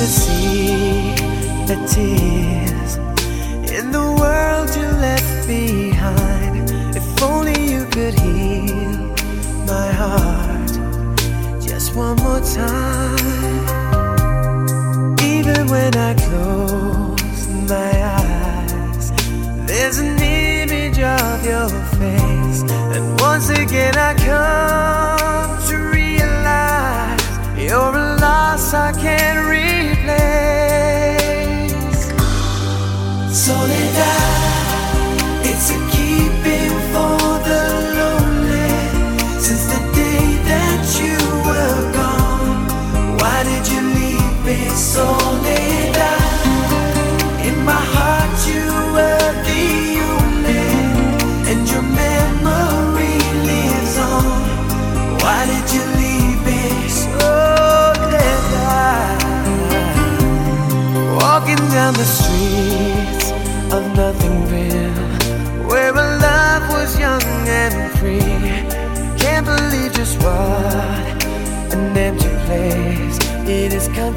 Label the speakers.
Speaker 1: to see the tears in the world you left behind. If only you could heal my heart just one more time. Even when I close my eyes, there's an image of your face, and once again I come to realize you're a loss I can't replace. Soledad, it's a keeping for the lonely. Since the day that you were gone, why did you leave me, Soledad? In my heart you were the only, and your memory lives on. Why did you leave me, Soledad? Walking down the streets of nothing real, where our love was young and free. Can't believe just what an empty place it has come